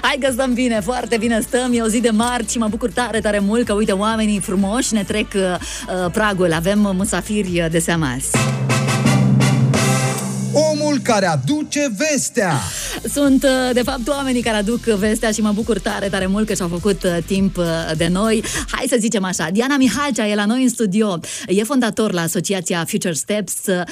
Hai că stăm bine, foarte bine stăm. E o zi de marți și mă bucur tare, tare mult că, uite, oamenii frumoși ne trec pragul. Avem musafiri de seama azi. Omul care aduce vestea. Sunt, de fapt, oamenii care aduc vestea și mă bucur tare, tare mult că și-au făcut timp de noi. Hai să zicem așa, Diana Mihalcea e la noi în studio. E fondator la Asociația Future Steps.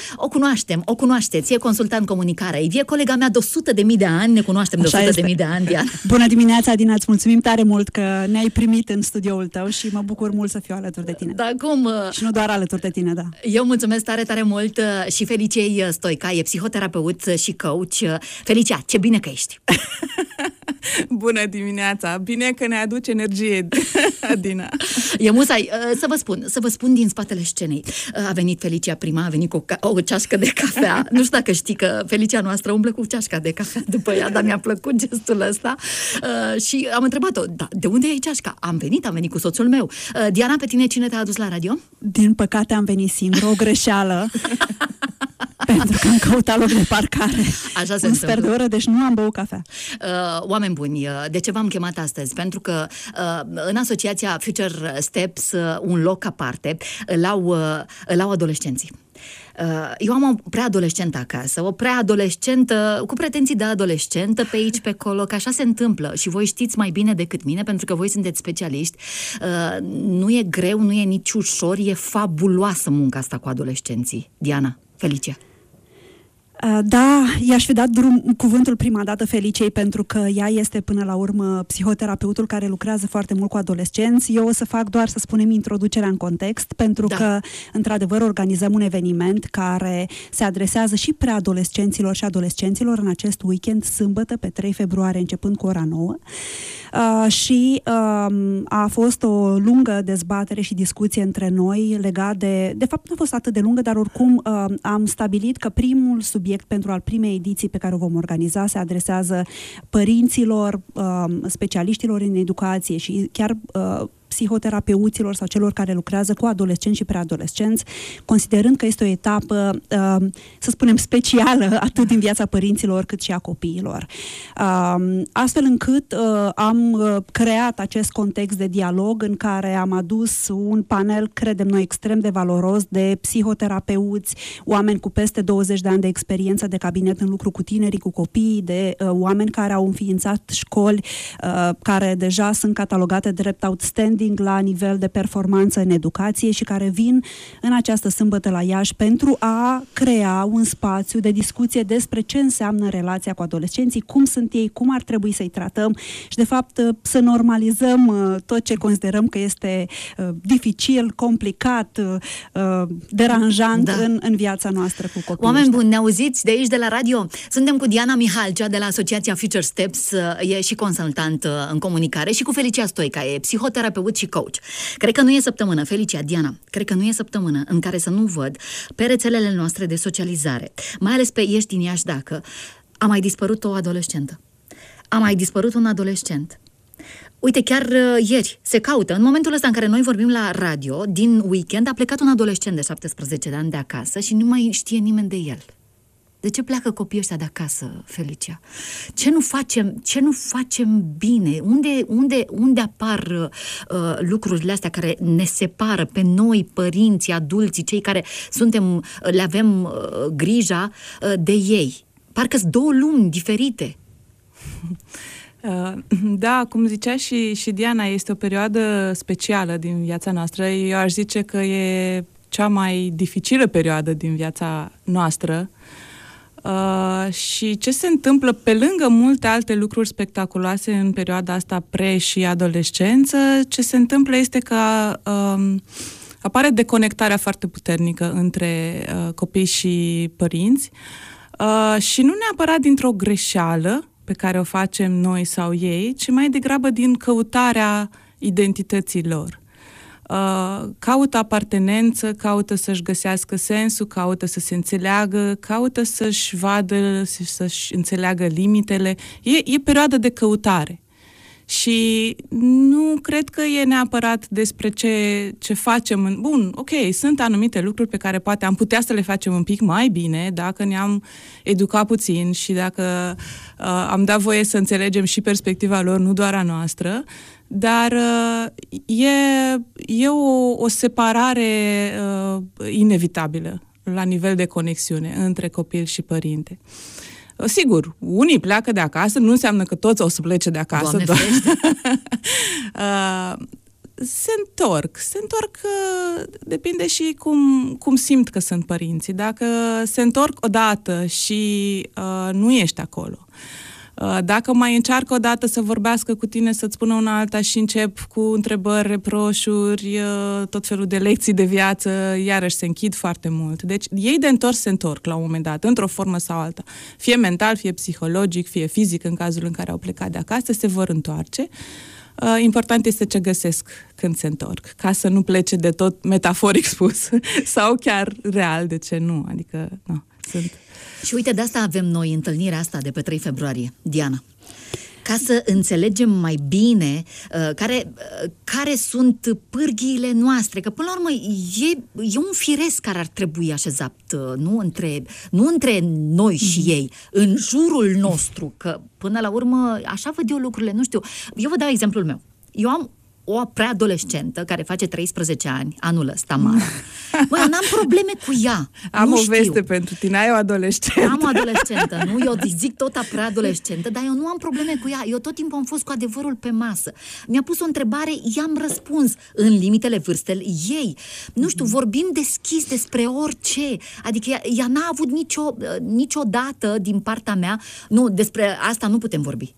O cunoașteți, e consultant comunicare. E colega mea de 100.000 de ani, ne cunoaștem de 100.000 de ani, Diana. Bună dimineața, Adina, îți mulțumim tare mult că ne-ai primit în studioul tău și mă bucur mult să fiu alături de tine. Da, cum? Și nu doar alături de tine, da. Eu mulțumesc tare, tare mult și Feliciei Stoica, e psihoterapeut și coach. Felicia, ce bine că ești! Bună dimineața! Bine că ne aduce energie, Adina. E musai, să vă spun din spatele scenei. A venit Felicia prima, a venit cu o ceașcă de cafea. Nu știu dacă știi că Felicia noastră umblă cu ceașca de cafea după ea, dar mi-a plăcut gestul ăsta. Și am întrebat-o, da, de unde e ceașca? Am venit cu soțul meu. Diana, pe tine cine te-a adus la radio? Din păcate am venit singur, o greșeală. Pentru că am căutat loc de parcare. Așa se un sfert de oră, deci nu am băut cafea. Oameni buni, de ce v-am chemat astăzi? Pentru că în Asociația Future Steps, un loc aparte, îl au adolescenții. Eu am o preadolescentă acasă, o preadolescentă cu pretenții de adolescentă pe aici, pe acolo, că așa se întâmplă și voi știți mai bine decât mine, pentru că voi sunteți specialiști. Nu e greu, nu e nici ușor, e fabuloasă munca asta cu adolescenții. Diana, Felicia. Da, i-aș fi dat cuvântul prima dată Feliciei, pentru că ea este până la urmă psihoterapeutul care lucrează foarte mult cu adolescenți. Eu o să fac doar, să spunem, introducerea în context, pentru că, într-adevăr, organizăm un eveniment care se adresează și preadolescenților și adolescenților în acest weekend, sâmbătă, pe 3 februarie, începând cu ora 9. Și a fost o lungă dezbatere și discuție între noi legat de fapt nu a fost atât de lungă, dar oricum am stabilit că primul subiect pentru al primei ediții pe care o vom organiza se adresează părinților, specialiștilor în educație și chiar psihoterapeuților sau celor care lucrează cu adolescenți și preadolescenți, considerând că este o etapă, să spunem, specială, atât din viața părinților cât și a copiilor. Astfel încât am creat acest context de dialog în care am adus un panel, credem noi, extrem de valoros de psihoterapeuți, oameni cu peste 20 de ani de experiență de cabinet în lucru cu tinerii, cu copiii, de oameni care au înființat școli care deja sunt catalogate drept outstanding la nivel de performanță în educație și care vin în această sâmbătă la Iași pentru a crea un spațiu de discuție despre ce înseamnă relația cu adolescenții, cum sunt ei, cum ar trebui să-i tratăm și, de fapt, să normalizăm tot ce considerăm că este dificil, complicat, deranjant în viața noastră cu copiii. Oameni buni, ne auziți de aici, de la radio? Suntem cu Diana Mihalcea de la Asociația Future Steps, e și consultant în comunicare, și cu Felicia Stoica, e psihoterapeut și coach. Cred că nu e săptămână, Felicia, Diana, cred că nu e săptămână în care să nu văd pe rețelele noastre de socializare, mai ales pe Ești din Iași Dacă, a mai dispărut o adolescentă. A mai dispărut un adolescent. Uite, chiar ieri se caută, în momentul ăsta în care noi vorbim la radio, din weekend, a plecat un adolescent de 17 de ani de acasă și nu mai știe nimeni de el. De ce pleacă copiii ăștia de acasă, Felicia? Ce nu facem bine? Unde apar lucrurile astea care ne separă pe noi, părinții, adulții, cei care le avem grija de ei? Parcă-s două lumi diferite. Da, cum zicea și Diana, este o perioadă specială din viața noastră. Eu aș zice că e cea mai dificilă perioadă din viața noastră. Și ce se întâmplă pe lângă multe alte lucruri spectaculoase în perioada asta și adolescență, ce se întâmplă este că apare deconectarea foarte puternică între copii și părinți și nu neapărat dintr-o greșeală pe care o facem noi sau ei, ci mai degrabă din căutarea identității lor. Caută apartenență, caută să-și găsească sensul, caută să se înțeleagă, caută să-și vadă, să-și înțeleagă limitele. E perioada de căutare. Și nu cred că e neapărat despre ce facem. Bun, ok, sunt anumite lucruri pe care poate am putea să le facem un pic mai bine dacă ne-am educat puțin și dacă am dat voie să înțelegem și perspectiva lor, nu doar a noastră, dar e o separare inevitabilă la nivel de conexiune între copil și părinte. Sigur, unii pleacă de acasă, nu înseamnă că toți o să plece de acasă. Se întorc, depinde și cum simt că sunt părinții. Dacă se întorc odată și nu ești acolo, dacă mai încearcă odată să vorbească cu tine, să-ți spună una alta și încep cu întrebări, reproșuri, tot felul de lecții de viață, iarăși se închid foarte mult. Deci ei de întors se întorc la un moment dat, într-o formă sau alta. Fie mental, fie psihologic, fie fizic, în cazul în care au plecat de acasă, se vor întoarce. Important este ce găsesc când se întorc, ca să nu plece de tot metaforic spus sau chiar real, de ce nu? Adică, nu, sunt... Și uite, de asta avem noi întâlnirea asta de pe 3 februarie, Diana. Ca să înțelegem mai bine care sunt pârghiile noastre, că până la urmă e un firesc care ar trebui așezat, nu între noi și ei, în jurul nostru, că până la urmă așa văd eu lucrurile, nu știu. Eu vă dau exemplul meu. Eu am o preadolescentă care face 13 ani, anul ăsta, Mara. Băi, eu n-am probleme cu ea. Am o veste pentru tine, ai o adolescentă. Am o adolescentă, nu? Eu zic tot preadolescentă, dar eu nu am probleme cu ea. Eu tot timpul am fost cu adevărul pe masă. Mi-a pus o întrebare, i-am răspuns în limitele vârstei ei. Nu știu, vorbim deschis despre orice. Adică ea n-a avut niciodată din partea mea, nu, despre asta nu putem vorbi.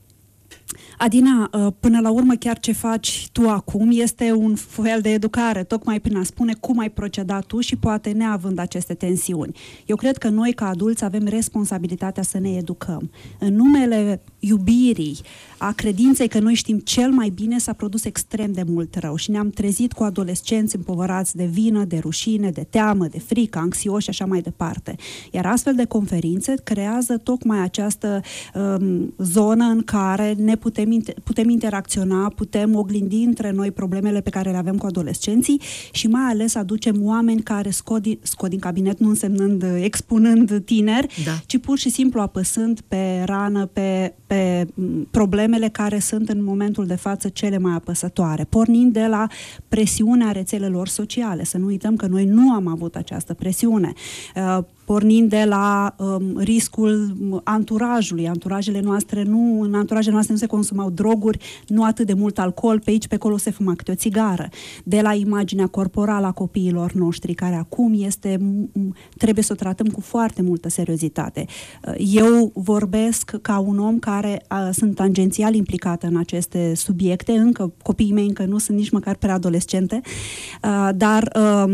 Adina, până la urmă chiar ce faci tu acum este un fel de educare, tocmai prin a spune cum ai procedat tu și poate neavând aceste tensiuni. Eu cred că noi ca adulți avem responsabilitatea să ne educăm. În numele iubirii, a credinței că noi știm cel mai bine, s-a produs extrem de mult rău și ne-am trezit cu adolescenți împovărați de vină, de rușine, de teamă, de frică, anxioși și așa mai departe. Iar astfel de conferințe creează tocmai această zonă în care ne putem interacționa, putem oglindi între noi problemele pe care le avem cu adolescenții și mai ales aducem oameni care scot din cabinet, nu însemnând expunând tineri, da, ci pur și simplu apăsând pe rană, pe problemele care sunt în momentul de față cele mai apăsătoare, pornind de la presiunea rețelelor sociale. Să nu uităm că noi nu am avut această presiune. Pornind de la riscul anturajului. În anturajele noastre nu se consumau droguri, nu atât de mult alcool, pe aici, pe acolo se fuma câte o țigară. De la imaginea corporală a copiilor noștri, care acum trebuie să o tratăm cu foarte multă seriozitate. Eu vorbesc ca un om care sunt tangențial implicată în aceste subiecte, copiii mei încă nu sunt nici măcar preadolescente, dar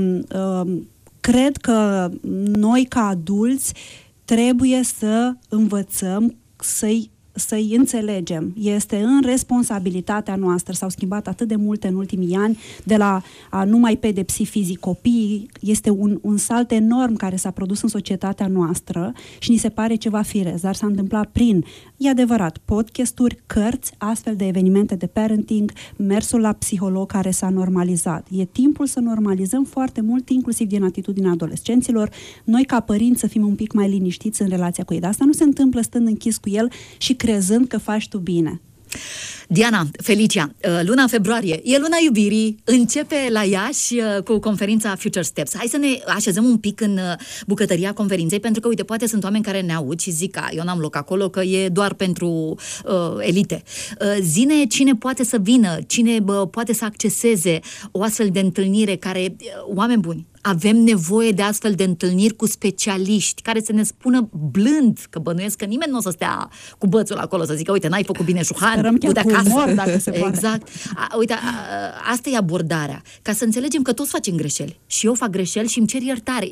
cred că noi, ca adulți, trebuie să învățăm să-i înțelegem. Este în responsabilitatea noastră. S-au schimbat atât de multe în ultimii ani, de la a nu mai pedepsi fizic copiii. Este un salt enorm care s-a produs în societatea noastră și ni se pare ceva firesc, dar s-a întâmplat e adevărat, podcasturi, cărți, astfel de evenimente de parenting, mersul la psiholog care s-a normalizat. E timpul să normalizăm foarte mult, inclusiv din atitudinea adolescenților, noi ca părinți să fim un pic mai liniștiți în relația cu ei. Dar asta nu se întâmplă stând închis cu el și crezând că faci tu bine. Diana, Felicia, luna februarie e luna iubirii, începe la Iași cu conferința Future Steps. Hai să ne așezăm un pic în bucătăria conferinței, pentru că, uite, poate sunt oameni care ne aud și zic, eu n-am loc acolo, că e doar pentru elite. Zine cine poate să vină, cine poate să acceseze o astfel de întâlnire care, oameni buni, avem nevoie de astfel de întâlniri cu specialiști care să ne spună blând, că bănuiesc că nimeni nu o să stea cu bățul acolo să zică, uite, n-ai făcut bine, Șuhan, uite acasă. Umor, dacă se poate. Exact. Uite, asta e abordarea. Ca să înțelegem că toți facem greșeli. Și eu fac greșeli și îmi cer iertare.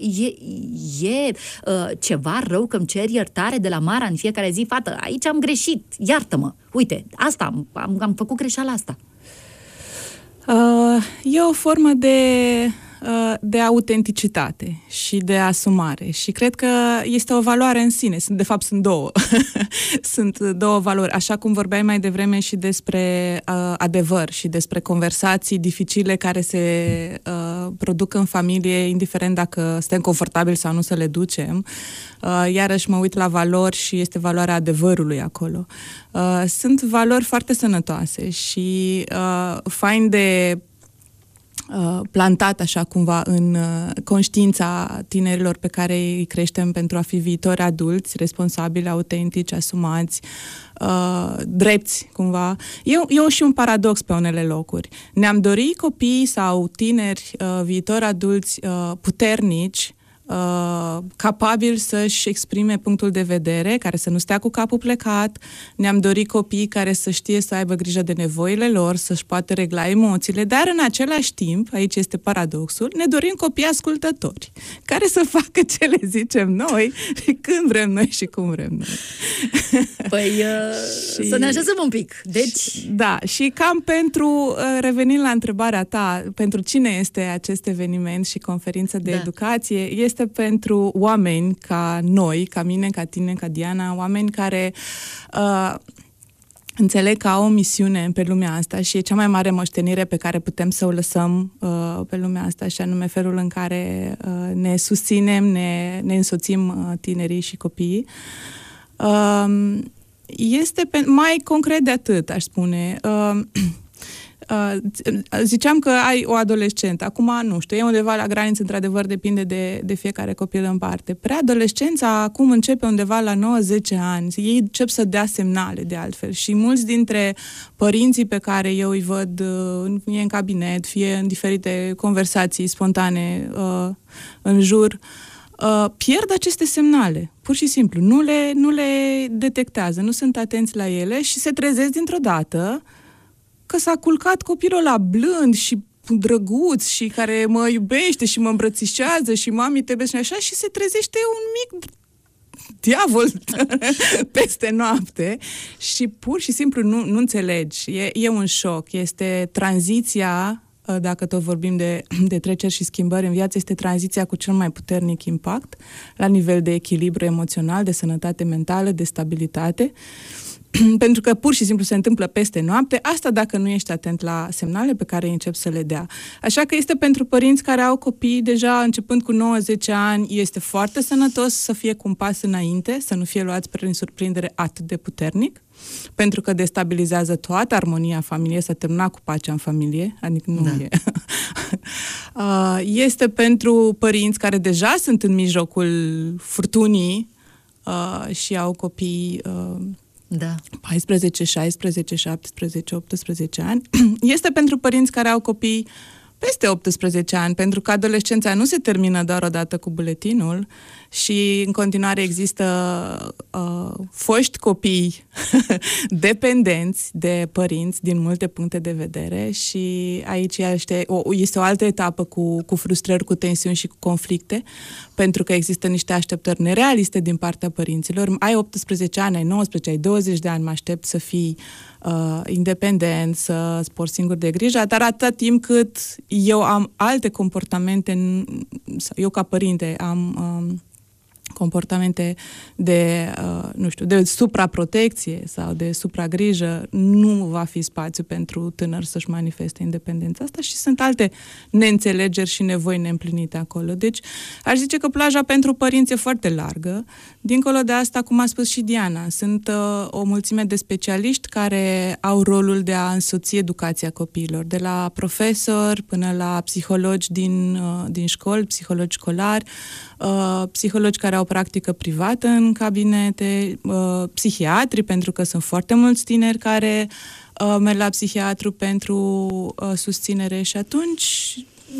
E ceva rău că îmi cer iertare de la Mara în fiecare zi? Fată, aici am greșit, iartă-mă. Uite, asta, am făcut greșeala asta. E o formă de de autenticitate și de asumare. Și cred că este o valoare în sine. De fapt, sunt două. Sunt două valori. Așa cum vorbeai mai devreme și despre adevăr și despre conversații dificile care se produc în familie, indiferent dacă suntem confortabili sau nu să le ducem. Iarăși mă uit la valori și este valoarea adevărului acolo. Sunt valori foarte sănătoase și fain de plantat așa cumva în conștiința tinerilor pe care îi creștem pentru a fi viitori adulți, responsabili, autentici, asumați, drepți cumva. E și un paradox pe unele locuri. Ne-am dorit copii sau tineri, viitori adulți puternici, capabili să-și exprime punctul de vedere, care să nu stea cu capul plecat. Ne-am dorit copii care să știe să aibă grijă de nevoile lor, să-și poată regla emoțiile, dar în același timp, aici este paradoxul, ne dorim copii ascultători, care să facă ce le zicem noi, când vrem noi și cum vrem noi. Păi, să ne așezăm un pic. Deci... Da, și cam pentru, revenind la întrebarea ta, pentru cine este acest eveniment și conferință de educație, este pentru oameni ca noi, ca mine, ca tine, ca Diana, oameni care înțeleg că au o misiune pe lumea asta și e cea mai mare moștenire pe care putem să o lăsăm pe lumea asta, și anume felul în care ne susținem, ne însoțim tinerii și copiii. Este mai concret de atât, aș spune. Ziceam că ai o adolescentă. Acum, nu știu, e undeva la graniță, într-adevăr, depinde de fiecare copil în parte. Preadolescența acum începe undeva la 9-10 ani. Ei încep să dea semnale, de altfel. Și mulți dintre părinții pe care eu îi văd fie în cabinet, fie în diferite conversații spontane în jur, pierd aceste semnale, pur și simplu. Nu le detectează, nu sunt atenți la ele și se trezesc dintr-o dată că s-a culcat copilul ăla blând și drăguț și care mă iubește și mă îmbrățișează și mami te iubesc și așa, și se trezește un mic diavol peste noapte și pur și simplu nu înțelegi. E un șoc. Este tranziția, dacă tot vorbim de treceri și schimbări în viață, este tranziția cu cel mai puternic impact la nivel de echilibru emoțional, de sănătate mentală, de stabilitate. Pentru că pur și simplu se întâmplă peste noapte, asta dacă nu ești atent la semnale pe care încep să le dea. Așa că este pentru părinți care au copii deja începând cu 9-10 ani, este foarte sănătos să fie cu un pas înainte, să nu fie luați prin surprindere atât de puternic, pentru că destabilizează toată armonia familiei, s-a terminat cu pacea în familie, adică nu e. Este pentru părinți care deja sunt în mijlocul furtunii și au copii 14, 16, 17, 18 ani. Este pentru părinți care au copii peste 18 ani, pentru că adolescența nu se termină doar odată cu buletinul și în continuare există foști copii dependenți de părinți din multe puncte de vedere și aici este o altă etapă cu frustrări, cu tensiuni și cu conflicte, pentru că există niște așteptări nerealiste din partea părinților. Ai 18 ani, ai 19, ai 20 de ani, mă aștept să fii independent, să-ți porți singur de grijă, dar atâta timp cât eu am alte comportamente, eu ca părinte am comportamente de, de supraprotecție sau de supragrijă, nu va fi spațiu pentru tânăr să-și manifeste independența asta și sunt alte neînțelegeri și nevoi neîmplinite acolo. Deci, aș zice că plaja pentru părinți e foarte largă. Dincolo de asta, cum a spus și Diana, sunt o mulțime de specialiști care au rolul de a însoți educația copiilor, de la profesori până la psihologi din școli, psihologi școlari, psihologi care au practică privată în cabinete, psihiatri, pentru că sunt foarte mulți tineri care merg la psihiatru pentru susținere și atunci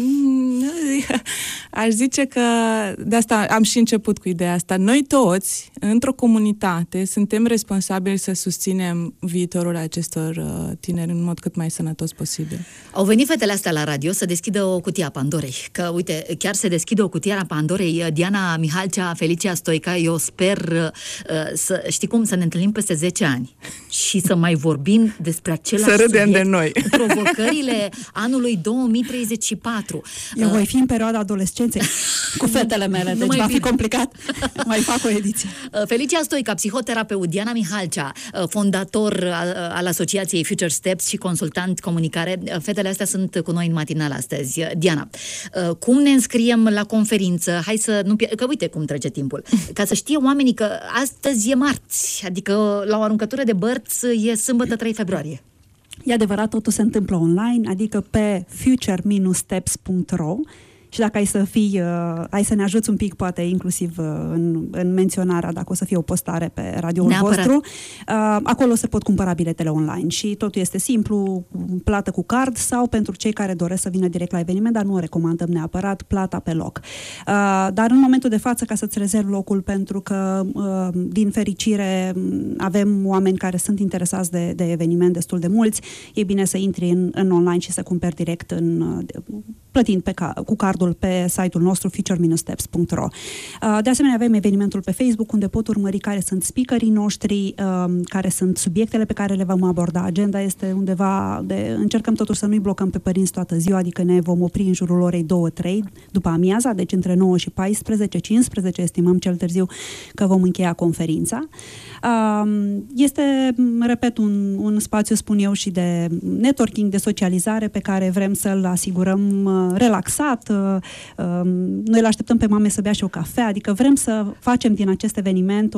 aș zice că de asta am și început cu ideea asta. Noi toți, într-o comunitate, suntem responsabili să susținem viitorul acestor tineri în mod cât mai sănătos posibil. Au venit fetele astea la radio să deschidă o cutie a Pandorei. Că, uite, chiar se deschide o cutie a Pandorei. Diana Mihalcea, Felicia Stoica, eu sper să ne întâlnim peste 10 ani și să mai vorbim despre același să râdem subiect, de noi. provocările anului 2034. 4. Eu voi fi în perioada adolescenței cu fetele mele, deci va fi complicat. Mai fac o ediție. Felicia Stoica, psihoterapeut, Diana Mihalcea, fondator al Asociației Future Steps și consultant comunicare. Fetele astea sunt cu noi în matinal astăzi. Diana, cum ne înscriem la conferință? Hai să nu că uite cum trece timpul. Ca să știe oamenii că astăzi e marți, adică la o aruncătură de bărți e sâmbătă 3 februarie. E adevărat, totul se întâmplă online, adică pe future-steps.ro. Și dacă ai să ne ajuți un pic, poate inclusiv în menționarea, dacă o să fie o postare pe radioul vostru, acolo se pot cumpăra biletele online și totul este simplu, plată cu card sau pentru cei care doresc să vină direct la eveniment, dar nu o recomandăm neapărat, plata pe loc. Dar în momentul de față, ca să-ți rezervi locul, pentru că din fericire avem oameni care sunt interesați de eveniment, destul de mulți, e bine să intri în online și să cumperi direct plătind cu cardul pe site-ul nostru future-steps.ro. De asemenea, avem evenimentul pe Facebook unde pot urmări care sunt speakerii noștri, care sunt subiectele pe care le vom aborda. Agenda este undeva încercăm totuși să nu-i blocăm pe părinți toată ziua, adică ne vom opri în jurul orei 2-3 după amiaza, deci între 9 și 14-15 estimăm cel târziu că vom încheia conferința. Este, repet, un spațiu, spun eu, și de networking, de socializare pe care vrem să-l asigurăm relaxat. Noi îl așteptăm pe mame să bea și o cafea, adică vrem să facem din acest eveniment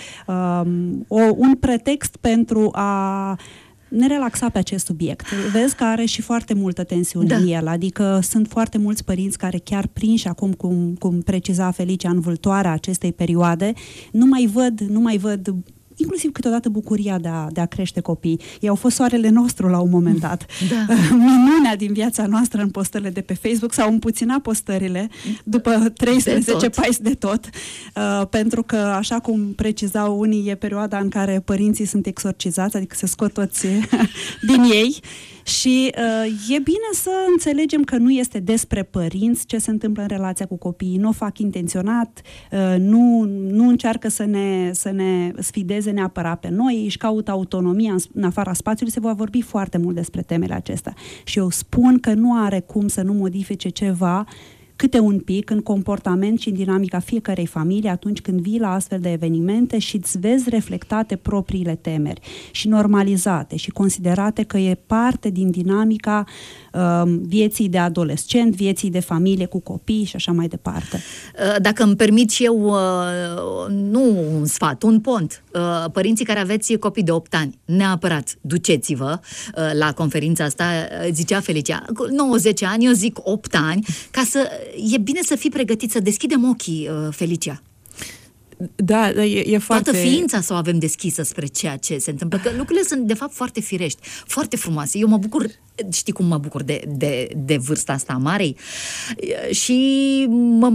un pretext pentru a ne relaxa pe acest subiect. Vezi că are și foarte multă tensiune în el, adică sunt foarte mulți părinți care chiar prinși acum, cum preciza Felicia, în vâltoarea acestei perioade, nu mai văd inclusiv câteodată bucuria de a crește copii. Ei au fost soarele nostru la un moment dat. Minunea din viața noastră în postările de pe Facebook, s-au împuținat postările după 13-14 de tot, pentru că, așa cum precizau unii, e perioada în care părinții sunt exorcizați, adică se scot toți din ei. Și e bine să înțelegem că nu este despre părinți ce se întâmplă în relația cu copiii. Nu o fac intenționat, nu încearcă să ne sfideze neapărat pe noi, își caută autonomia în afara spațiului, se va vorbi foarte mult despre temele acestea. Și eu spun că nu are cum să nu modifice ceva câte un pic în comportament și în dinamica fiecărei familii atunci când vii la astfel de evenimente și îți vezi reflectate propriile temeri și normalizate și considerate că e parte din dinamica vieții de adolescent, vieții de familie cu copii și așa mai departe. Dacă îmi permit și eu, nu un sfat, un pont. Părinții care aveți copii de 8 ani, neapărat duceți-vă la conferința asta, zicea Felicia, 9-10 ani, eu zic 8 ani, ca să e bine să fii pregătit, să deschidem ochii, Felicia. Da, e foarte... Toată ființa să o avem deschisă spre ceea ce se întâmplă, că lucrurile sunt de fapt foarte firești, foarte frumoase. Eu mă bucur, știi cum mă bucur de vârsta asta a Marei? Și mă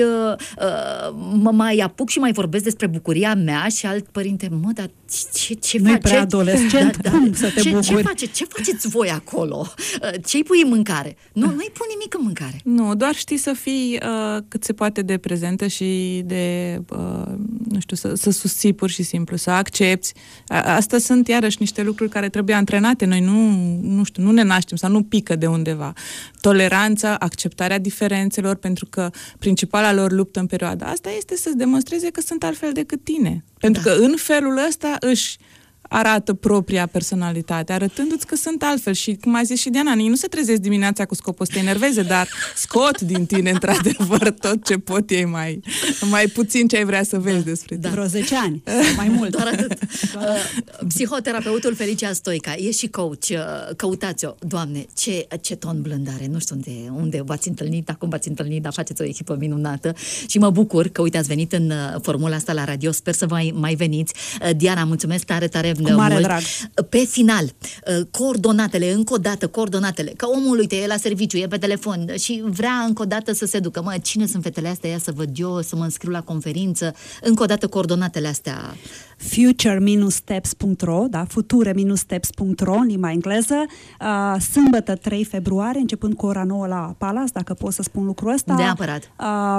mai apuc și mai vorbesc despre bucuria mea și alt părinte, dar ce nu-i face? prea adolescent? Cum să te bucuri? Ce faceți voi acolo? Ce-i pui în mâncare? Nu-i pun nimic în mâncare. Nu, doar știi să fii cât se poate de prezentă și de, nu știu, să susții pur și simplu, să accepti. Astea sunt iarăși niște lucruri care trebuie antrenate. Noi nu ne naștem sau nu pică de undeva. Toleranța, acceptarea diferențelor, pentru că principala lor luptă în perioada asta este să-ți demonstreze că sunt altfel decât tine. Pentru că în felul ăsta își arată propria personalitate, arătându-ți că sunt altfel. Și, cum a zis și Diana, nu se trezesc dimineața cu scopul să te enerveze, dar scot din tine, într-adevăr, tot ce pot ei mai puțin ce ai vrea să vezi despre tine. Vreo 10 ani, mai mult. Doar atât. Psihoterapeutul Felicia Stoica, e și coach, căutați-o. Doamne, ce ton blând are, nu știu unde v-ați întâlnit, acum v-ați întâlnit, dar faceți o echipă minunată și mă bucur că, uite, ați venit în formula asta la radio, sper să mai veniți. Diana, mulțumesc tare cu mare mult. drag. Pe final, coordonatele, încă o dată, că omul, uite, e la serviciu, e pe telefon și vrea încă o dată să se ducă. Cine sunt fetele astea? Ia să văd eu, să mă înscriu la conferință. Încă o dată coordonatele astea. future-steps.ro, da, future-steps.ro în limba engleză, sâmbătă 3 februarie, începând cu ora 9 la Palace, dacă pot să spun lucrul ăsta. Neapărat.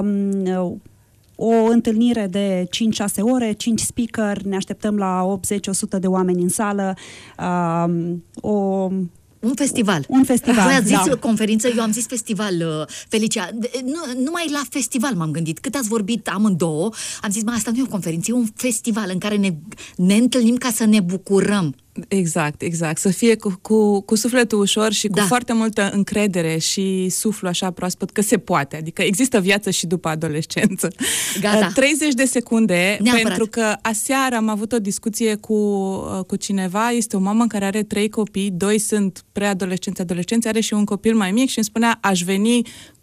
O întâlnire de 5-6 ore, 5 speaker, ne așteptăm la 80-100 de oameni în sală, Un festival. Un festival, Voi ați zis da. conferință, eu am zis festival, Felicia. Numai la festival m-am gândit. Cât ați vorbit amândouă, am zis, asta nu e o conferință, e un festival în care ne întâlnim ca să ne bucurăm. Exact. Să fie cu sufletul ușor și cu foarte multă încredere și suflu așa proaspăt că se poate. Adică există viață și după adolescență. Gata. 30 de secunde, neapărat. pentru că aseară am avut o discuție cu cineva, este o mamă care are 3 copii, 2 sunt preadolescenți, are și un copil mai mic și îmi spunea, aș veni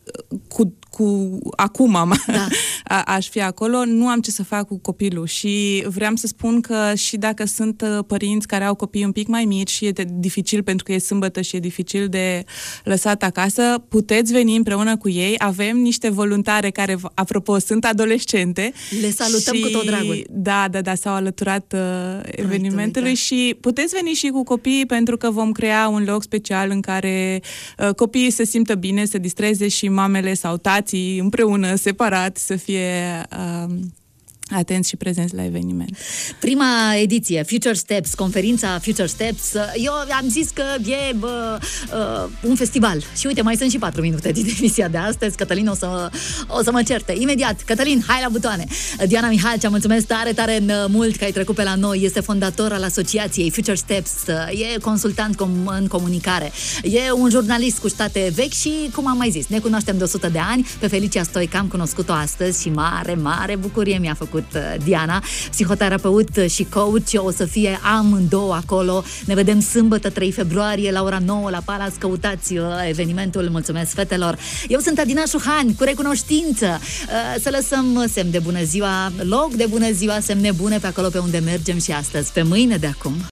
acum aș fi acolo, nu am ce să fac cu copilul și vreau să spun că și dacă sunt părinți care au copii un pic mai mici și e dificil pentru că e sâmbătă și e dificil de lăsat acasă, puteți veni împreună cu ei, avem niște voluntare care, apropo, sunt adolescente. Le salutăm cu tot dragul. Da, s-au alăturat evenimentului și puteți veni și cu copiii pentru că vom crea un loc special în care copiii se simtă bine, se distreze și mamele sau tații împreună, separat, să fie atenți și prezenți la eveniment. Prima ediție, Future Steps, conferința Future Steps, eu am zis că e un festival. Și uite, mai sunt și 4 minute din emisia de astăzi. Cătălin o să mă certe. Imediat, Cătălin, hai la butoane! Diana Mihalcea, mulțumesc tare mult că ai trecut pe la noi. Este fondator al asociației Future Steps, e consultant în comunicare, e un jurnalist cu state vechi și, cum am mai zis, ne cunoaștem de 100 de ani. Pe Felicia Stoica am cunoscut-o astăzi și mare bucurie mi-a făcut Diana, psihoterapeut și coach. O să fie amândouă acolo. Ne vedem sâmbătă 3 februarie la ora 9 la Palace. Căutați evenimentul. Mulțumesc, fetelor. Eu sunt Adina Șuhan, cu recunoștință. Să lăsăm semn de bună ziua, loc de bună ziua, semne bune pe acolo pe unde mergem și astăzi. Pe mâine de acum.